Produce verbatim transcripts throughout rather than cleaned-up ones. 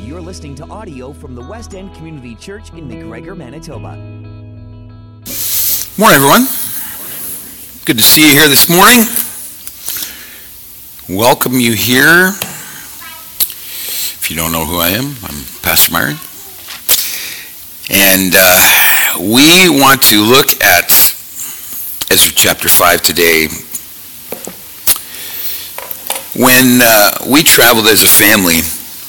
You're listening to audio from the West End Community Church in McGregor, Manitoba. Morning, everyone. Good to see you here this morning. Welcome you here. If you don't know who I am, I'm Pastor Myron. And uh, we want to look at Ezra chapter five today. When uh, we traveled as a family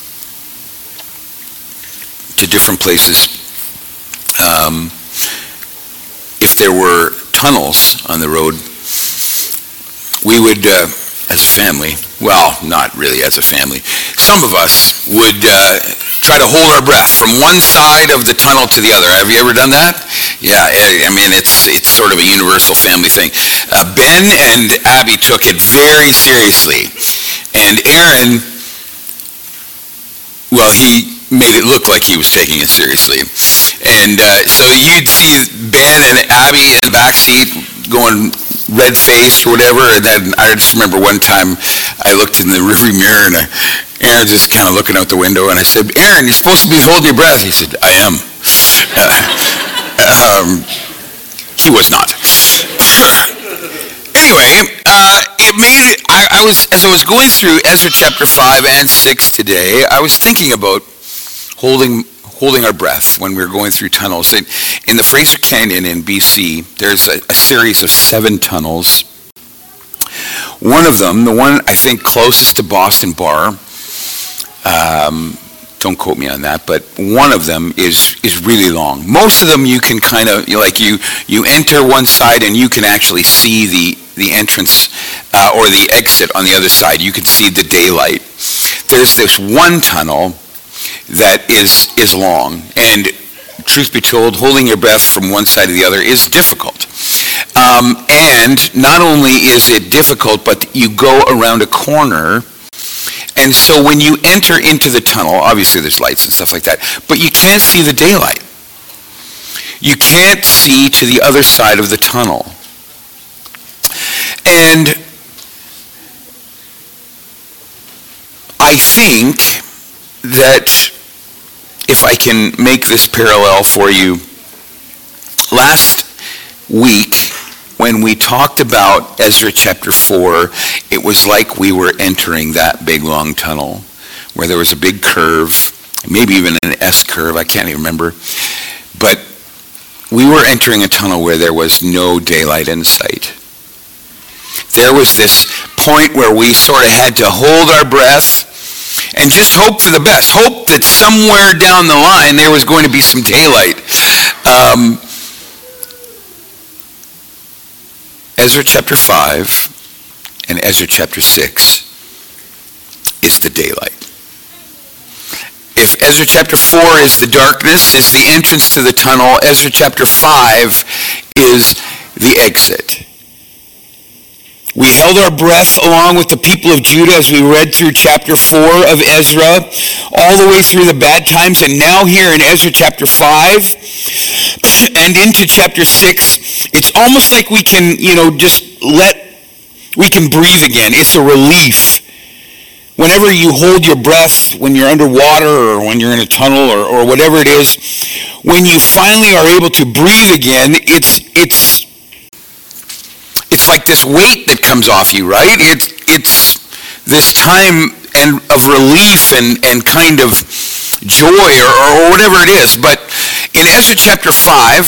to different places, um, if there were tunnels on the road, we would, uh, as a family, well, not really as a family, some of us would uh, try to hold our breath from one side of the tunnel to the other. Have you ever done that? Yeah, I mean, it's it's sort of a universal family thing. Uh, Ben and Abby took it very seriously, and Aaron, well, he made it look like he was taking it seriously. And uh, so you'd see Ben and Abby in the back seat going red-faced or whatever. And then I just remember one time I looked in the rearview mirror and I, Aaron just kind of looking out the window, and I said, "Aaron, you're supposed to be holding your breath." He said, "I am." Uh, um, he was not. Anyway, uh, it made it, I, I was, as I was going through Ezra chapter five and six today, I was thinking about holding holding our breath when we were going through tunnels. In, in the Fraser Canyon in B C, there's a, a series of seven tunnels. One of them, the one I think closest to Boston Bar, um, don't quote me on that, but one of them is is really long. Most of them you can kind of, you know, like you you enter one side and you can actually see the the entrance uh, or the exit on the other side. You can see the daylight. There's this one tunnel that is is long, and truth be told, holding your breath from one side to the other is difficult. Um, and not only is it difficult, but you go around a corner, and so when you enter into the tunnel, obviously there's lights and stuff like that, but you can't see the daylight. You can't see to the other side of the tunnel. And I think that if I can make this parallel for you, last week when we talked about Ezra chapter four, it was like we were entering that big long tunnel where there was a big curve, maybe even an S curve, I can't even remember, but we were entering a tunnel where there was no daylight in sight. There was this point where we sort of had to hold our breath and just hope for the best. Hope that somewhere down the line there was going to be some daylight. Um, Ezra chapter five and Ezra chapter six is the daylight. If Ezra chapter four is the darkness, is the entrance to the tunnel, Ezra chapter five is the exit. We held our breath along with the people of Judah as we read through chapter four of Ezra, all the way through the bad times, and now here in Ezra chapter five and into chapter six, it's almost like we can, you know, just let, we can breathe again. It's a relief. Whenever you hold your breath, when you're underwater or when you're in a tunnel or, or whatever it is, when you finally are able to breathe again, it's, it's, It's like this weight that comes off you, right? It's it's this time and of relief and, and kind of joy or, or whatever it is. But in Ezra chapter five,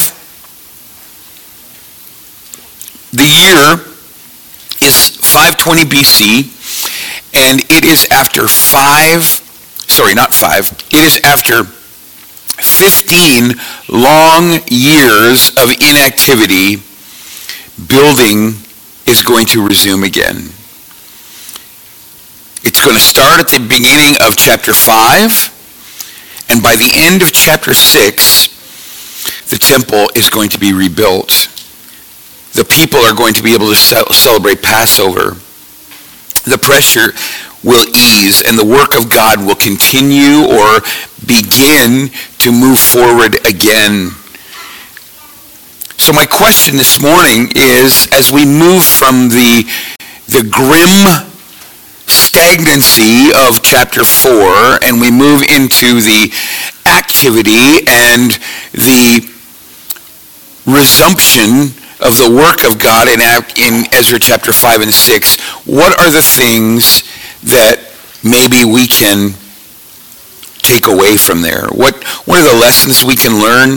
the year is five twenty B C, and it is after five, sorry, not five, it is after fifteen long years of inactivity. Building is going to resume again. It's going to start at the beginning of chapter five, and by the end of chapter six, the temple is going to be rebuilt. The people are going to be able to ce- celebrate Passover. The pressure will ease, and the work of God will continue or begin to move forward again. So my question this morning is, as we move from the the grim stagnancy of chapter four and we move into the activity and the resumption of the work of God in, in Ezra chapter five and six, what are the things that maybe we can take away from there? What, what are the lessons we can learn?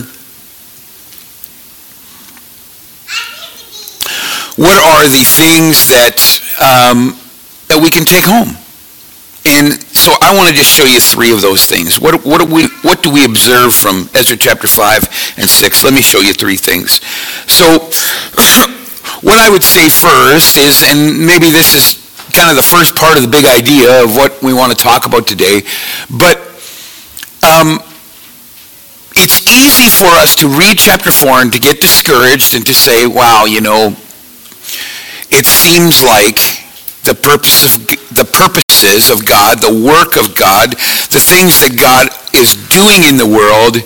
What are the things that um, that we can take home? And so I want to just show you three of those things. What, what, do we, what do we observe from Ezra chapter five and six? Let me show you three things. So what I would say first is, and maybe this is kind of the first part of the big idea of what we want to talk about today, but um, it's easy for us to read chapter four and to get discouraged and to say, wow, you know, it seems like the purpose of the purposes of God, the work of God, the things that God is doing in the world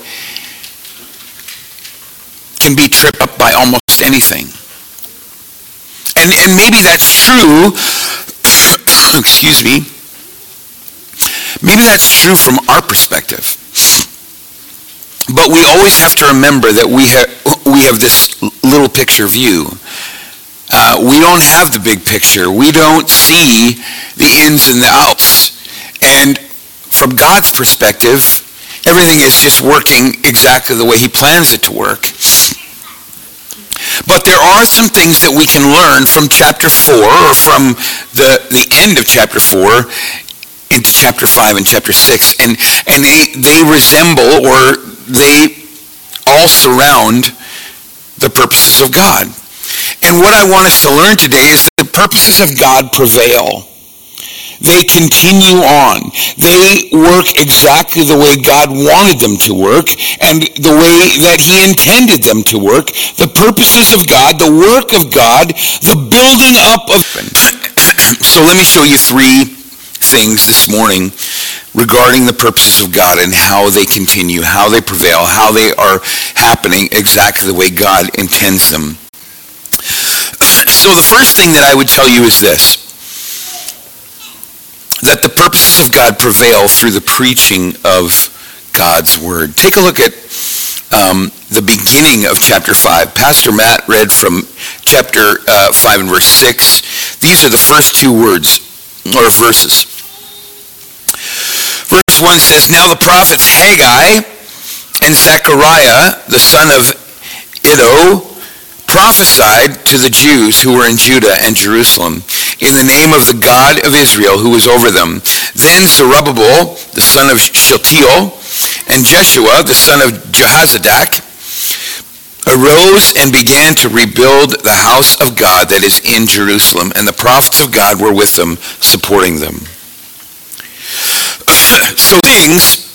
can be tripped up by almost anything. And and maybe that's true, excuse me, maybe that's true from our perspective. But we always have to remember that we have we have this little picture view. Uh, we don't have the big picture. We don't see the ins and the outs. And from God's perspective, everything is just working exactly the way he plans it to work. But there are some things that we can learn from chapter four, or from the, the end of chapter four into chapter five and chapter six. And, and they, they resemble, or they all surround the purposes of God. And what I want us to learn today is that the purposes of God prevail. They continue on. They work exactly the way God wanted them to work and the way that he intended them to work. The purposes of God, the work of God, the building up of... So let me show you three things this morning regarding the purposes of God and how they continue, how they prevail, how they are happening exactly the way God intends them. So the first thing that I would tell you is this, that the purposes of God prevail through the preaching of God's word. Take a look at um, the beginning of chapter five. Pastor Matt read from chapter uh, five and verse six. These are the first two words, or verses. Verse one says, "Now the prophets Haggai and Zechariah, the son of Iddo, prophesied to the Jews who were in Judah and Jerusalem in the name of the God of Israel who was over them. Then Zerubbabel, the son of Shealtiel, and Jeshua, the son of Jehozadak, arose and began to rebuild the house of God that is in Jerusalem, and the prophets of God were with them, supporting them." So things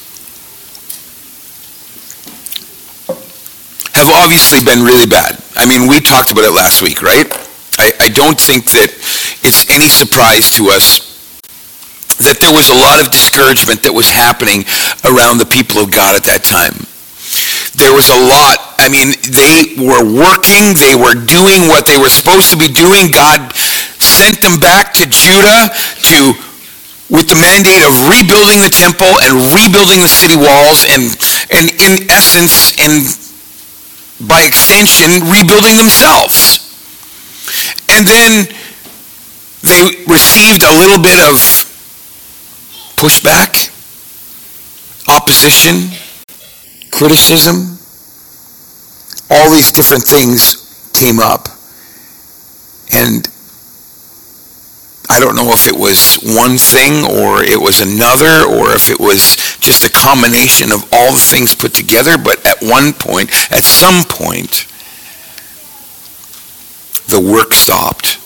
have obviously been really bad. I mean, we talked about it last week, right? I, I don't think that it's any surprise to us that there was a lot of discouragement that was happening around the people of God at that time. There was a lot. I mean, they were working, they were doing what they were supposed to be doing. God sent them back to Judah to with the mandate of rebuilding the temple and rebuilding the city walls, and, and in essence, and by extension, rebuilding themselves. And then they received a little bit of pushback, opposition, criticism. All these different things came up. And I don't know if it was one thing or it was another, or if it was just a combination of all the things put together, but at one point, at some point, the work stopped.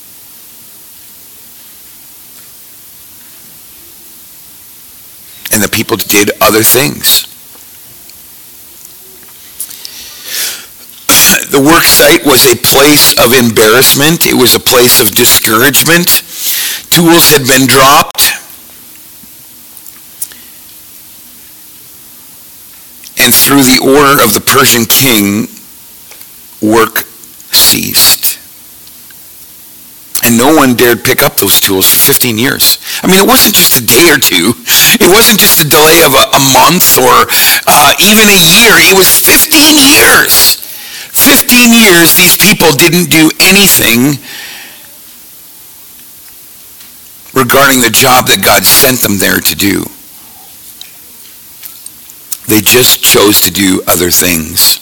And the people did other things. The work site was a place of embarrassment. It was a place of discouragement. Tools had been dropped. And through the order of the Persian king, work ceased. And no one dared pick up those tools for fifteen years. I mean, it wasn't just a day or two. It wasn't just a delay of a, a month or uh, even a year. It was fifteen years. fifteen years these people didn't do anything regarding the job that God sent them there to do. They just chose to do other things.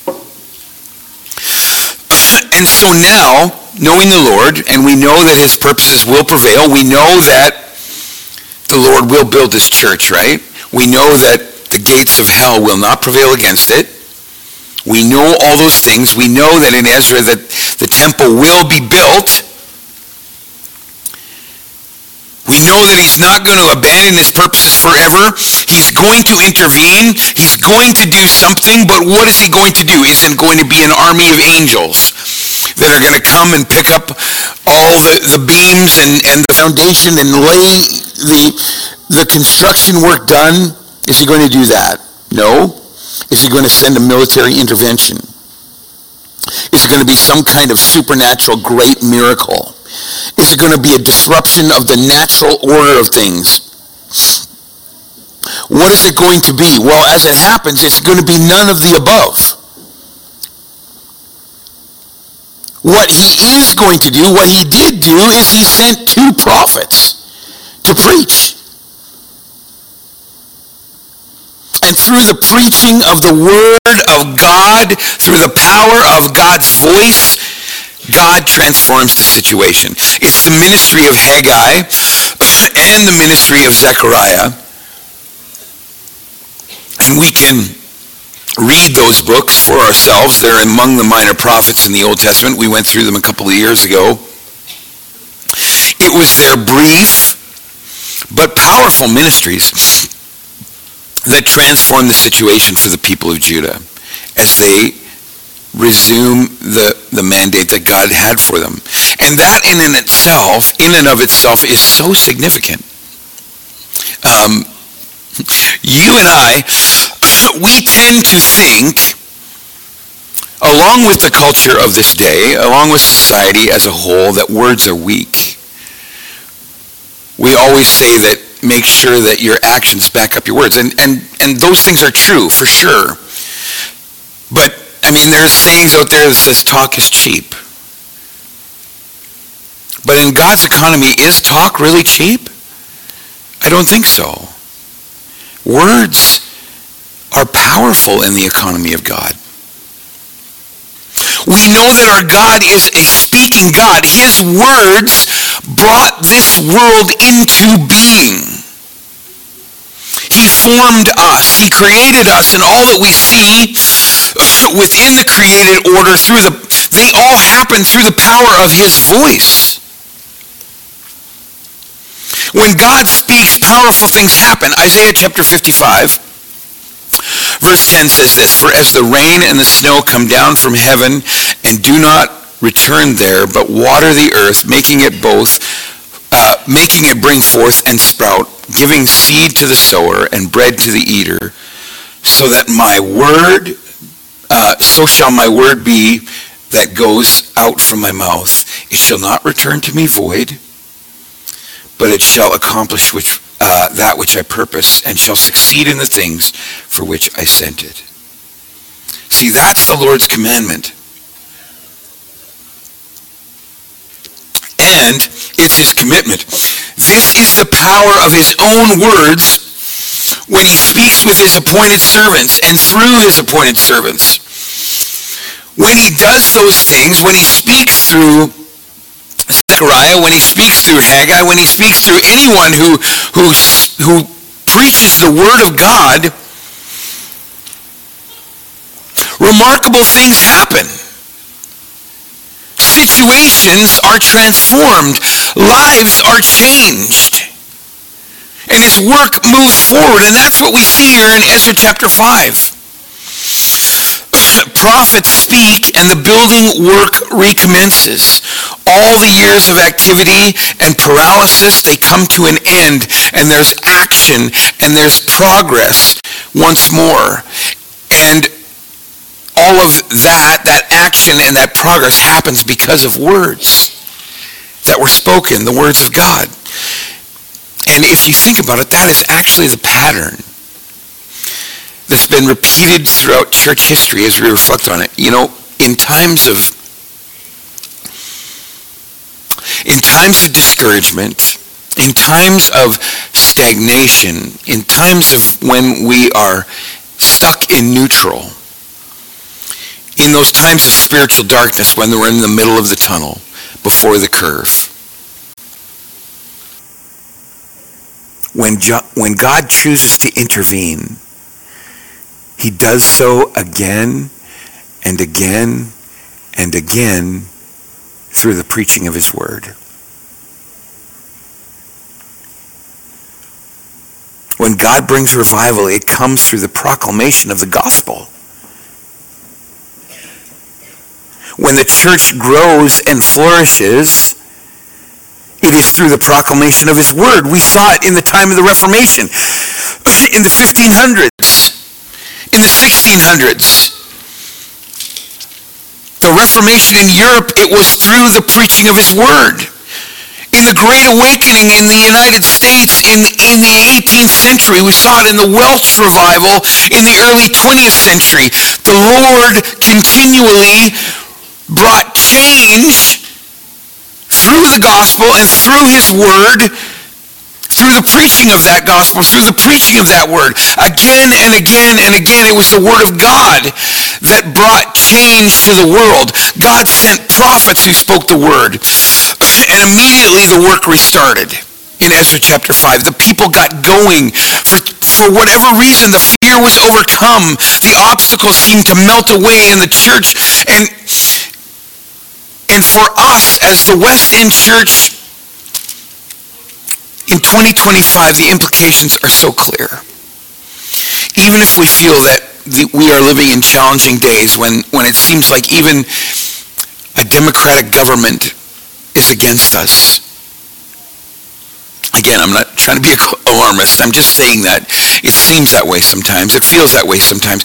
And so now, knowing the Lord, and we know that his purposes will prevail, we know that the Lord will build his church, right? We know that the gates of hell will not prevail against it. We know all those things. We know that in Ezra that the temple will be built. We know that he's not going to abandon his purposes forever. He's going to intervene. He's going to do something, but what is he going to do? Isn't going to be an army of angels that are going to come and pick up all the, the beams and, and the foundation and lay the, the construction work done? Is he going to do that? No. Is he going to send a military intervention? Is it going to be some kind of supernatural great miracle? Is it going to be a disruption of the natural order of things? What is it going to be? Well, as it happens, it's going to be none of the above. What he is going to do, what he did do, is he sent two prophets to preach. And through the preaching of the Word of God, through the power of God's voice, God transforms the situation. It's the ministry of Haggai and the ministry of Zechariah. And we can read those books for ourselves. They're among the minor prophets in the Old Testament. We went through them a couple of years ago. It was their brief but powerful ministries that transformed the situation for the people of Judah as they resume the, the mandate that God had for them. And that in and itself, in and of itself, is so significant. Um, you and I, we tend to think, along with the culture of this day, along with society as a whole, that words are weak. We always say that make sure that your actions back up your words. And, and, and those things are true, for sure. But I mean, there's sayings out there that says talk is cheap. But in God's economy, is talk really cheap? I don't think so. Words are powerful in the economy of God. We know that our God is a speaking God. His words brought this world into being. He formed us. He created us, and all that we see within the created order, through the, they all happen through the power of his voice. When God speaks, powerful things happen. Isaiah chapter fifty-five, verse ten says this, "For as the rain and the snow come down from heaven and do not return there, but water the earth, making it both, uh, making it bring forth and sprout, giving seed to the sower and bread to the eater, so that my word, uh, so shall my word be that goes out from my mouth. It shall not return to me void, but it shall accomplish which, uh, that which I purpose, and shall succeed in the things for which I sent it." See, that's the Lord's commandment. And it's his commitment. This is the power of his own words when he speaks with his appointed servants and through his appointed servants. When he does those things, when he speaks through Zechariah, when he speaks through Haggai, when he speaks through anyone who, who, who preaches the word of God, remarkable things happen. Situations are transformed. Lives are changed. And his work moves forward. And that's what we see here in Ezra chapter five. Prophets speak and the building work recommences. All the years of activity and paralysis, they come to an end. And there's action and there's progress once more. And all of that, that action and that progress happens because of words. that were spoken, the words of God. And if you think about it, that is actually the pattern that's been repeated throughout church history as we reflect on it. You know, in times of in times of discouragement, in times of stagnation, in times of when we are stuck in neutral, in those times of spiritual darkness when we're in the middle of the tunnel before the curve, when, jo- when God chooses to intervene, he does so again and again and again through the preaching of his word. When God brings revival, it comes through the proclamation of the gospel. When the church grows and flourishes, it is through the proclamation of his word. We saw it in the time of the Reformation, in the fifteen hundreds, in the sixteen hundreds. The Reformation in Europe, it was through the preaching of his word. In the Great Awakening in the United States in, in the eighteenth century, we saw it in the Welsh Revival in the early twentieth century. The Lord continually brought change through the gospel and through his word, through the preaching of that gospel, through the preaching of that word. Again and again and again, it was the word of God that brought change to the world. God sent prophets who spoke the word, and immediately the work restarted. In Ezra chapter five, the people got going. For, for whatever reason, the fear was overcome. The obstacles seemed to melt away in the church. And, and for us, as the West End Church, in twenty twenty-five, the implications are so clear. Even if we feel that the, we are living in challenging days when, when it seems like even a democratic government is against us. Again, I'm not trying to be alarmist. I'm just saying that it seems that way sometimes. It feels that way sometimes.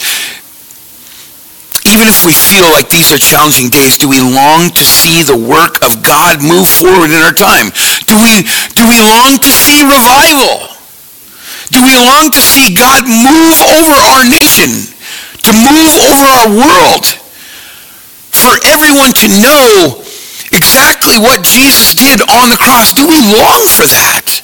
Even if we feel like these are challenging days, do we long to see the work of God move forward in our time? Do we, do we long to see revival? Do we long to see God move over our nation, to move over our world, for everyone to know exactly what Jesus did on the cross? Do we long for that?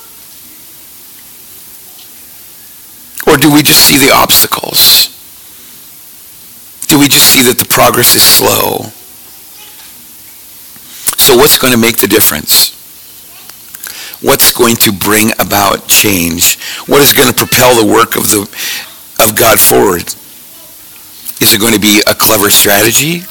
Or do we just see the obstacles? Do we just see that the progress is slow? So what's going to make the difference? What's going to bring about change? What is going to propel the work of the of God forward? Is it going to be a clever strategy?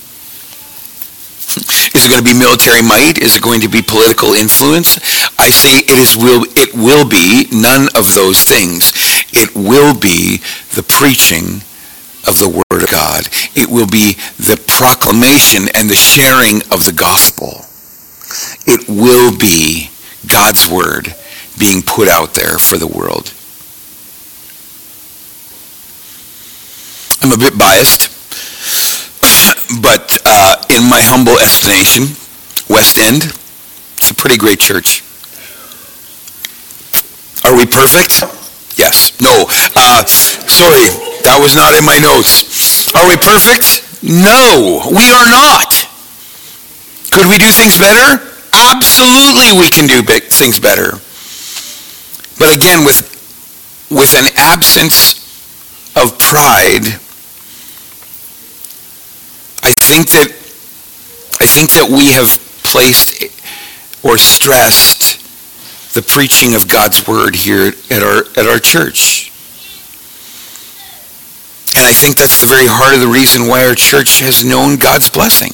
Is it going to be military might? Is it going to be political influence? I say it is will it will be none of those things. It will be the preaching of the word of God. It will be the proclamation and the sharing of the gospel. It will be God's word being put out there for the world. I'm a bit biased, but uh, in my humble estimation, West End, it's a pretty great church. Are we perfect? Yes. No. Uh, sorry, that was not in my notes. Are we perfect? No, we are not. Could we do things better? Absolutely, we can do big things better. But again, with with an absence of pride, I think that I think that we have placed or stressed the preaching of God's word here at our at our church. And I think that's the very heart of the reason why our church has known God's blessing.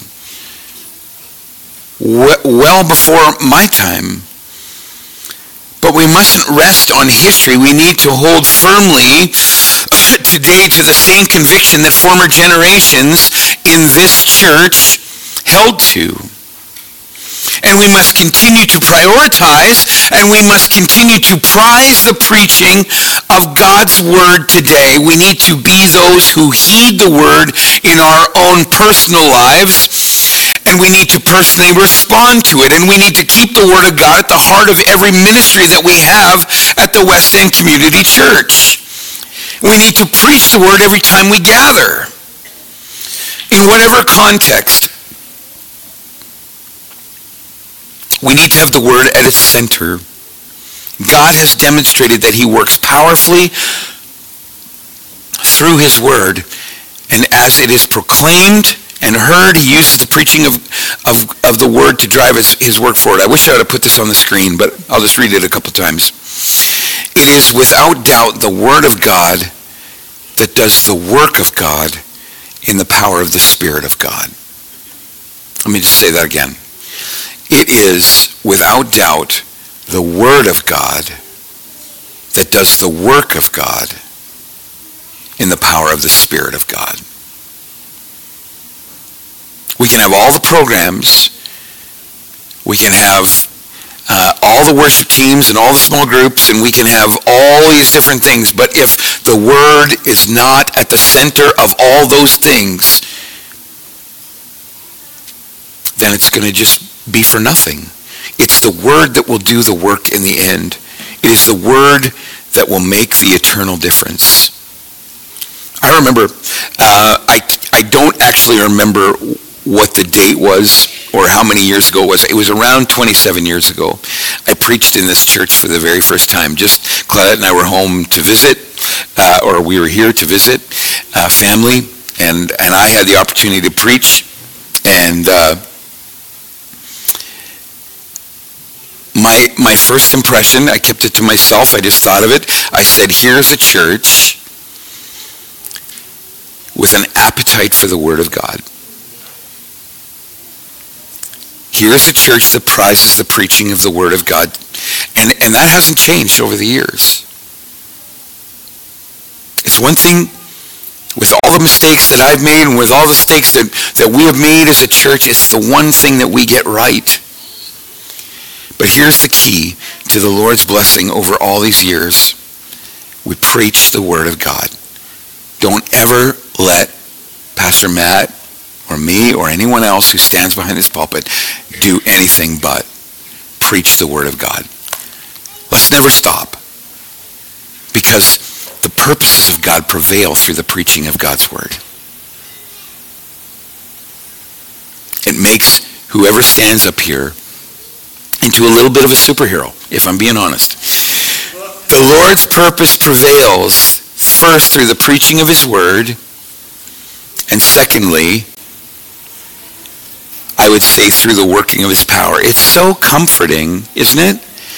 Well before my time. But we mustn't rest on history. We need to hold firmly today to the same conviction that former generations in this church held to. And we must continue to prioritize, and we must continue to prize the preaching of God's word today. We need to be those who heed the word in our own personal lives And we need to personally respond to it. And we need to keep the Word of God at the heart of every ministry that we have at the West End Community Church. We need to preach the Word every time we gather. In whatever context, we need to have the Word at its center. God has demonstrated that he works powerfully through his Word. And as it is proclaimed and heard, he uses the preaching of, of, of the Word to drive his, his work forward. I wish I would have put this on the screen, but I'll just read it a couple times. It is without doubt the Word of God that does the work of God in the power of the Spirit of God. Let me just say that again. It is without doubt the Word of God that does the work of God in the power of the Spirit of God. We can have all the programs, we can have uh, all the worship teams and all the small groups, and we can have all these different things, but if the Word is not at the center of all those things, then it's going to just be for nothing. It's the Word that will do the work in the end. It is the Word that will make the eternal difference. I remember, uh, I, I don't actually remember what the date was or how many years ago it was. It was around twenty-seven years ago. I preached in this church for the very first time. Just Claudette and I were home to visit, uh, or we were here to visit uh, family, and, and I had the opportunity to preach. And uh, my my first impression, I kept it to myself. I just thought of it. I said, here's a church with an appetite for the Word of God. Here's a church that prizes the preaching of the Word of God. And, and that hasn't changed over the years. It's one thing, with all the mistakes that I've made and with all the mistakes that, that we have made as a church, it's the one thing that we get right. But here's the key to the Lord's blessing over all these years. We preach the Word of God. Don't ever let Pastor Matt or me or anyone else who stands behind this pulpit do anything but preach the Word of God. Let's never stop, because the purposes of God prevail through the preaching of God's Word. It makes whoever stands up here into a little bit of a superhero, if I'm being honest. The Lord's purpose prevails first through the preaching of his Word, and secondly, I would say through the working of his power. It's so comforting, isn't it?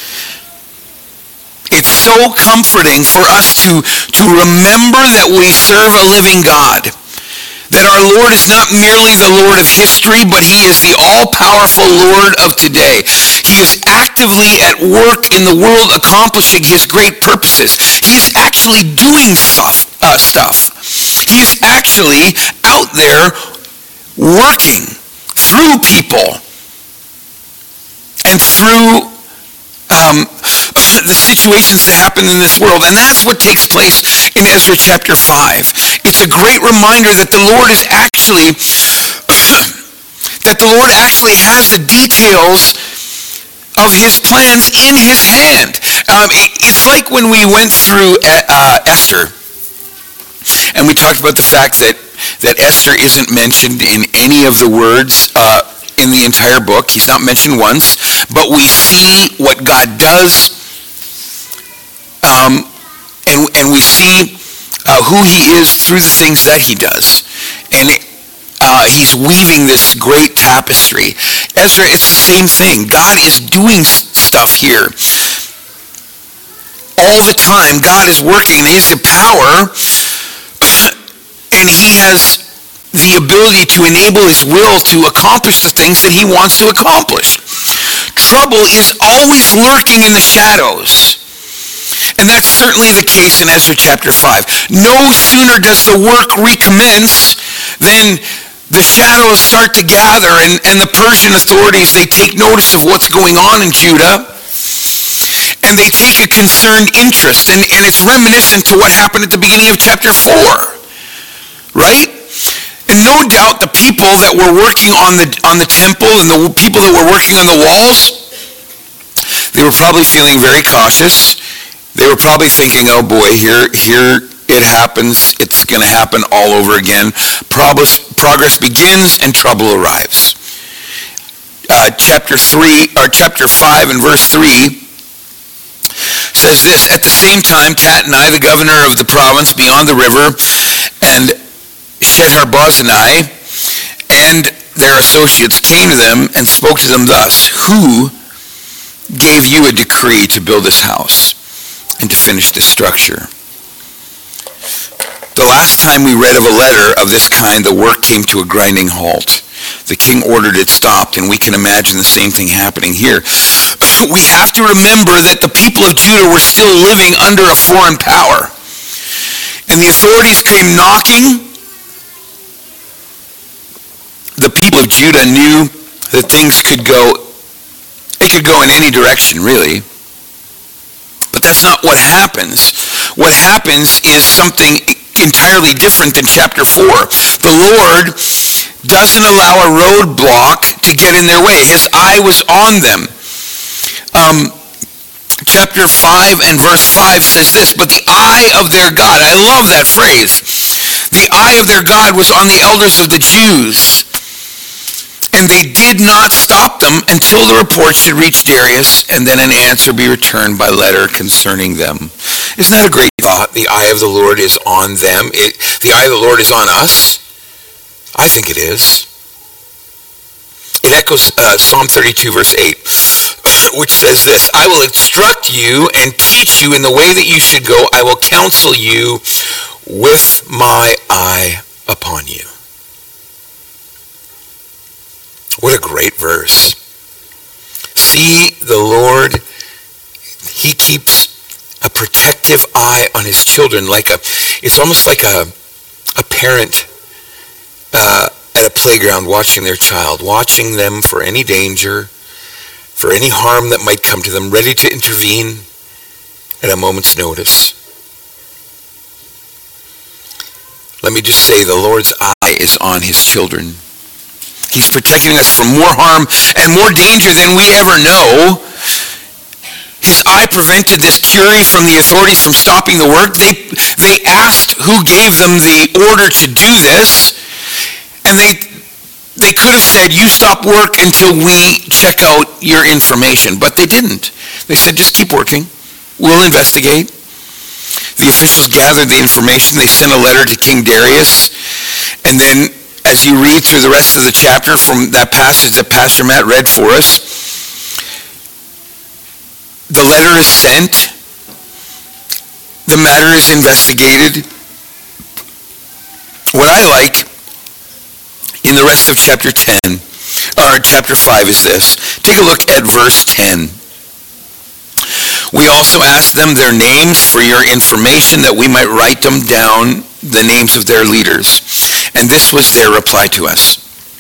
It's so comforting for us to, to remember that we serve a living God. That our Lord is not merely the Lord of history, but he is the all-powerful Lord of today. He is actively at work in the world accomplishing his great purposes. He is actually doing stuff. Uh, stuff. He is actually out there working through people and through um, the situations that happen in this world. And that's what takes place in Ezra chapter five. It's a great reminder that the Lord is actually, that the Lord actually has the details of his plans in his hand. Um, it, it's like when we went through uh, Esther, and we talked about the fact that, that Esther isn't mentioned in any of the words uh, in the entire book. He's not mentioned once, but we see what God does, um, and, and we see uh, who he is through the things that he does. And uh, he's weaving this great tapestry. Ezra, it's the same thing. God is doing stuff here. All the time, God is working, and he has the power, and he has the ability to enable his will to accomplish the things that he wants to accomplish. Trouble is always lurking in the shadows. And that's certainly the case in Ezra chapter five. No sooner does the work recommence than the shadows start to gather, and, and the Persian authorities, they take notice of what's going on in Judah, and they take a concerned interest. And, and it's reminiscent to what happened at the beginning of chapter four. Right? And no doubt the people that were working on the on the temple and the people that were working on the walls, they were probably feeling very cautious. They were probably thinking, oh boy, here, here it happens. It's going to happen all over again. Progress, progress begins and trouble arrives. Uh, chapter three, or chapter five and verse three says this: at the same time, Tatnai, the governor of the province beyond the river, and Shethar-bozenai and their associates came to them and spoke to them thus: who gave you a decree to build this house and to finish this structure? The last time we read of a letter of this kind, the work came to a grinding halt. The king ordered it stopped, and we can imagine the same thing happening here. We have to remember that the people of Judah were still living under a foreign power. And the authorities came knocking. The people of Judah knew that things could go, it could go in any direction, really. But that's not what happens. What happens is something entirely different than chapter four. The Lord doesn't allow a roadblock to get in their way. His eye was on them. Um, chapter five and verse five says this: but the eye of their God, I love that phrase, the eye of their God was on the elders of the Jews, and they did not stop them until the report should reach Darius, and then an answer be returned by letter concerning them. Isn't that a great thought? The eye of the Lord is on them. It, the eye of the Lord is on us. I think it is. It echoes uh, Psalm thirty-two, verse eight, which says this: I will instruct you and teach you in the way that you should go. I will counsel you with my eye upon you. What a great verse. See, the Lord, he keeps a protective eye on his children, like a, it's almost like a, a parent uh, at a playground watching their child, watching them for any danger, for any harm that might come to them, ready to intervene at a moment's notice. Let me just say, the Lord's eye is on his children. He's protecting us from more harm and more danger than we ever know. His eye prevented this curie from the authorities from stopping the work. They, they asked who gave them the order to do this, and they, they could have said, you stop work until we check out your information, but they didn't. They said, just keep working. We'll investigate. The officials gathered the information. They sent a letter to King Darius, and then as you read through the rest of the chapter from that passage that Pastor Matt read for us, the letter is sent, the matter is investigated. What I like in the rest of chapter ten, or chapter five, is this. Take a look at verse ten. We also asked them their names for your information, that we might write them down, the names of their leaders. And this was their reply to us: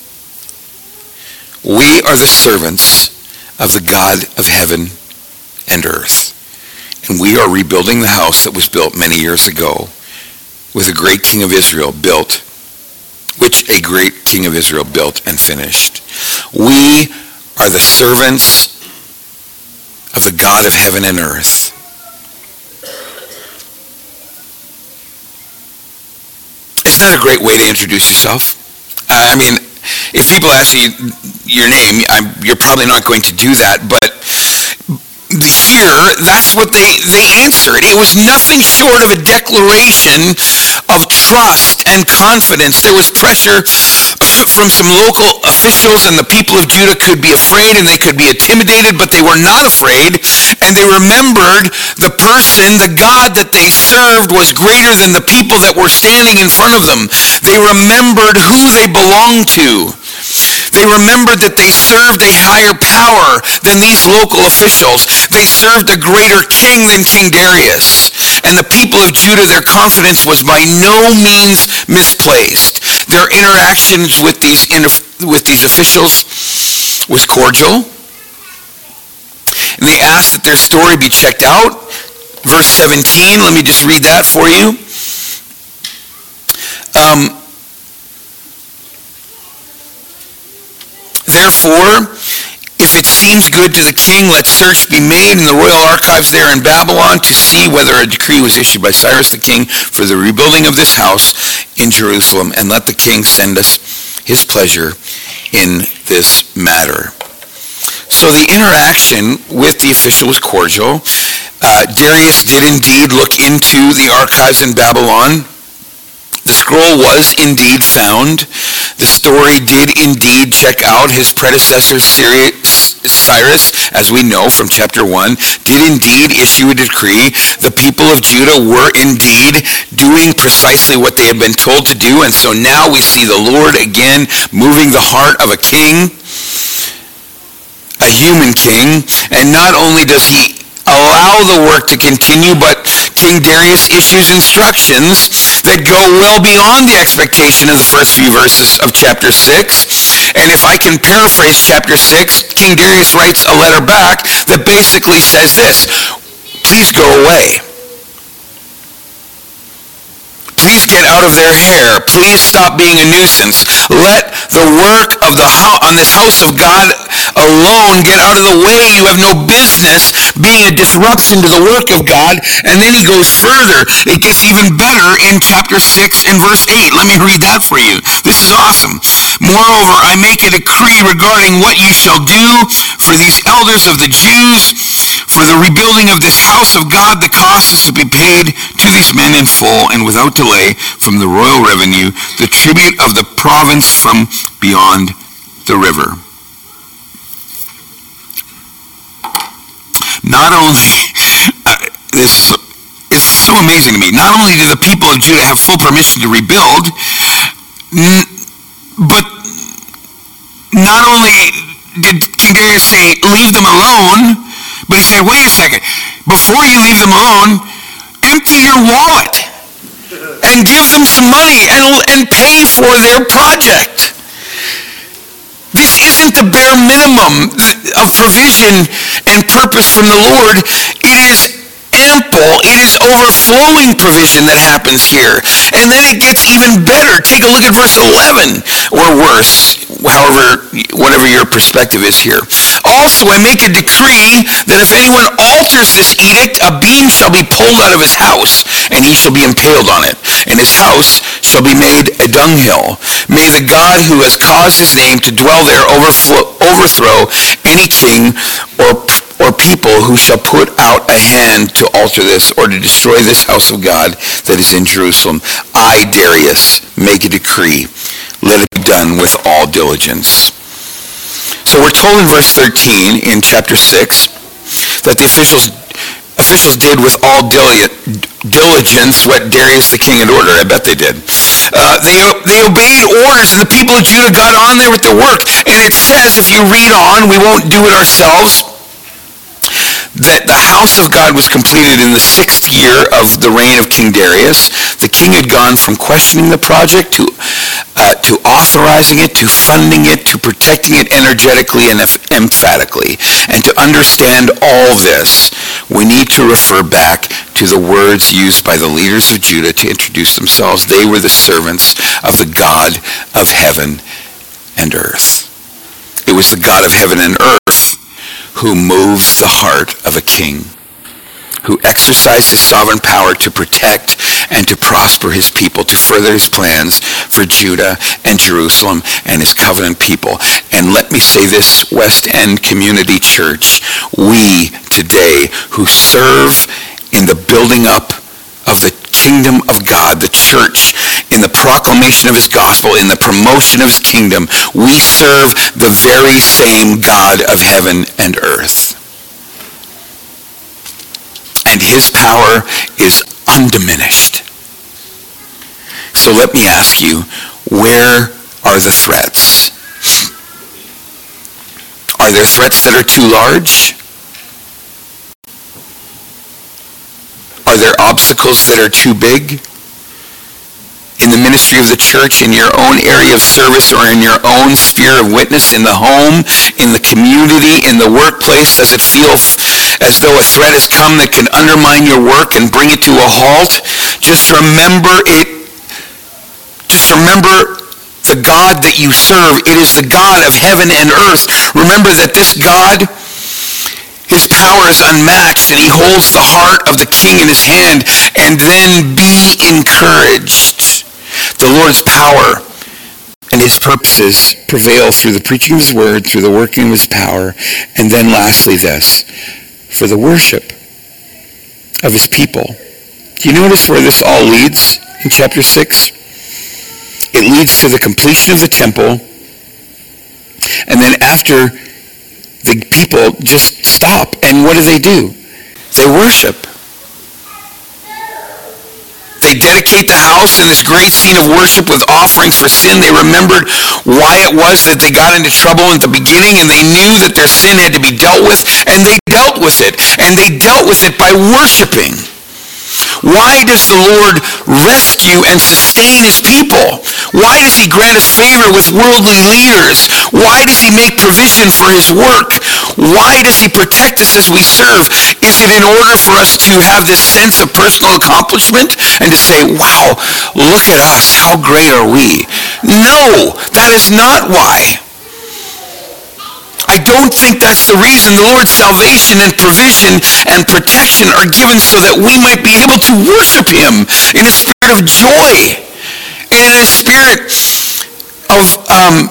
we are the servants of the God of heaven and earth, and we are rebuilding the house that was built many years ago with a great king of Israel built, which a great king of Israel built and finished. We are the servants of the God of heaven and earth. Isn't that a great way to introduce yourself? Uh, I mean, if people ask you your name, I'm, you're probably not going to do that, but here, that's what they, they answered. It was nothing short of a declaration of trust and confidence. There was pressure from some local officials, and the people of Judah could be afraid and they could be intimidated, but they were not afraid, and they remembered the person, the God that they served was greater than the people that were standing in front of them. They remembered who they belonged to. They remembered that they served a higher power than these local officials. They served a greater king than King Darius. And the people of Judah, their confidence was by no means misplaced. Their interactions with these, with these officials was cordial. And they asked that their story be checked out. Verse seventeen, let me just read that for you. Um, therefore, if it seems good to the king, let search be made in the royal archives there in Babylon to see whether a decree was issued by Cyrus the king for the rebuilding of this house in Jerusalem, and let the king send us his pleasure in this matter. So the interaction with the official was cordial. Uh, Darius did indeed look into the archives in Babylon. The scroll was indeed found. The story did indeed check out. His predecessor Cyrus, as we know from chapter one, did indeed issue a decree. The people of Judah were indeed doing precisely what they had been told to do, and so now we see the Lord again moving the heart of a king, a human king, and not only does he allow the work to continue, but King Darius issues instructions that go well beyond the expectation of the first few verses of chapter six. And if I can paraphrase chapter six, King Darius writes a letter back that basically says this: please go away. Please get out of their hair. Please stop being a nuisance. Let the work of the house, on this house of God alone get out of the way. You have no business being a disruption to the work of God. And then he goes further. It gets even better in chapter six and verse eight. Let me read that for you. This is awesome. Moreover, I make a decree regarding what you shall do for these elders of the Jews. For the rebuilding of this house of God, the cost is to be paid to these men in full and without delay from the royal revenue, the tribute of the province from beyond the river. Not only, uh, this is so amazing to me, not only do the people of Judah have full permission to rebuild, n- but not only did King Darius say, leave them alone, but he said, wait a second, before you leave them alone, empty your wallet and give them some money and, and pay for their project. This isn't the bare minimum of provision and purpose from the Lord. It is ample, it is overflowing provision that happens here. And then it gets even better. Take a look at verse eleven, or worse, however, whatever your perspective is here. Also, I make a decree that if anyone alters this edict, a beam shall be pulled out of his house, and he shall be impaled on it, and his house shall be made a dunghill. May the God who has caused his name to dwell there overflow, overthrow any king or or people who shall put out a hand to alter this or to destroy this house of God that is in Jerusalem. I, Darius, make a decree. Let it be done with all diligence. So we're told in verse thirteen in chapter six that the officials officials did with all diligence what Darius the king had ordered. I bet they did. Uh, they, they obeyed orders, and the people of Judah got on there with their work. And it says, if you read on, we won't do it ourselves, that the house of God was completed in the sixth year of the reign of King Darius. The king had gone from questioning the project to uh, to authorizing it, to funding it, to protecting it energetically and emphatically. And to understand all this, we need to refer back to the words used by the leaders of Judah to introduce themselves. They were the servants of the God of heaven and earth. It was the God of heaven and earth who moves the heart of a king, who exercised his sovereign power to protect and to prosper his people, to further his plans for Judah and Jerusalem and his covenant people. And let me say this, West End Community Church, we today who serve in the building up of the kingdom of God, the church, in the proclamation of his gospel, in the promotion of his kingdom, we serve the very same God of heaven and earth. And his power is undiminished. So let me ask you, where are the threats? Are there threats that are too large? Are there obstacles that are too big? In the ministry of the church, in your own area of service, or in your own sphere of witness, in the home, in the community, in the workplace, does it feel f- as though a threat has come that can undermine your work and bring it to a halt? Just remember it. Just remember the God that you serve. It is the God of heaven and earth. Remember that this God, his power is unmatched, and he holds the heart of the king in his hand. And then be encouraged. The Lord's power and his purposes prevail through the preaching of his word, through the working of his power. And then lastly this, for the worship of his people. Do you notice where this all leads in chapter six? It leads to the completion of the temple, and then after, the people just stop, and what do they do? They worship. They dedicate the house in this great scene of worship with offerings for sin. They remembered why it was that they got into trouble at the beginning, and they knew that their sin had to be dealt with, and they dealt with it, and they dealt with it by worshiping. Why does the Lord rescue and sustain his people? Why does he grant us favor with worldly leaders? Why does he make provision for his work? Why does he protect us as we serve? Is it in order for us to have this sense of personal accomplishment and to say, wow, look at us, how great are we? No, that is not why. I don't think that's the reason. The Lord's salvation and provision and protection are given so that we might be able to worship him in a spirit of joy and in a spirit of um,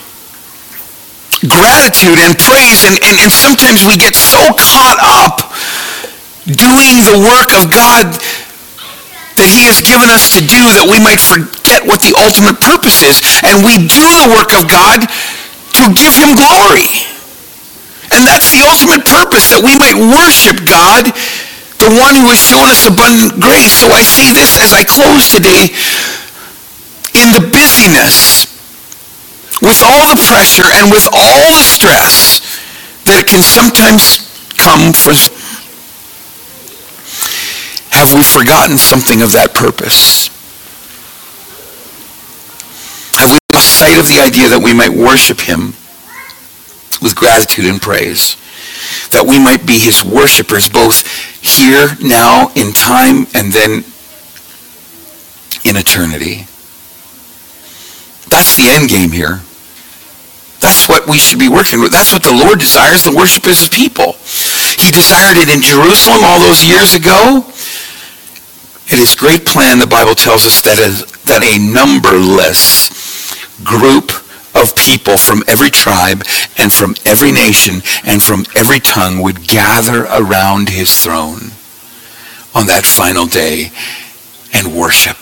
gratitude and praise. And, and, and sometimes we get so caught up doing the work of God that he has given us to do that we might forget what the ultimate purpose is. And we do the work of God to give him glory. And that's the ultimate purpose, that we might worship God, the one who has shown us abundant grace. So I say this as I close today, in the busyness, with all the pressure and with all the stress that can sometimes come for, have we forgotten something of that purpose? Have we lost sight of the idea that we might worship him with gratitude and praise? That we might be his worshipers both here, now, in time, and then in eternity. That's the end game here. That's what we should be working with. That's what the Lord desires, the worship of his people. He desired it in Jerusalem all those years ago. It is great plan, the Bible tells us, that is, that a numberless group of people from every tribe and from every nation and from every tongue would gather around his throne on that final day and worship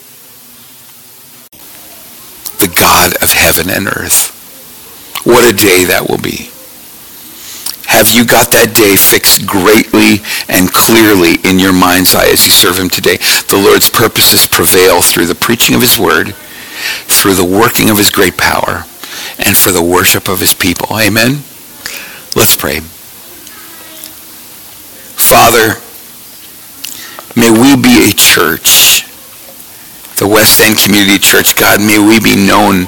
the God of heaven and earth. What a day that will be. Have you got that day fixed greatly and clearly in your mind's eye as you serve him today? The Lord's purposes prevail through the preaching of his word, through the working of his great power, and for the worship of his people. Amen? Let's pray. Father, may we be a church, the West End Community Church. God, may we be known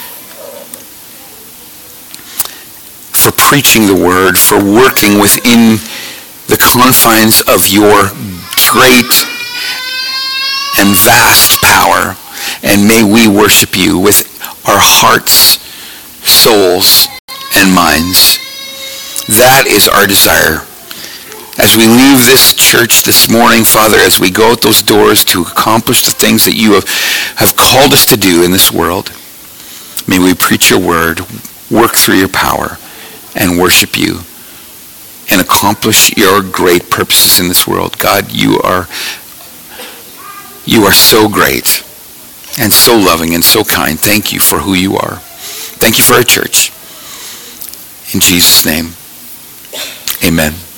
for preaching the word, for working within the confines of your great and vast power. And may we worship you with our hearts, souls, and minds. That is our desire. As we leave this church this morning, Father, as we go out those doors to accomplish the things that you have, have called us to do in this world, may we preach your word, work through your power, and worship you, and accomplish your great purposes in this world. God, you are, you are so great, and so loving, and so kind. Thank you for who you are. Thank you for our church. In Jesus' name, amen.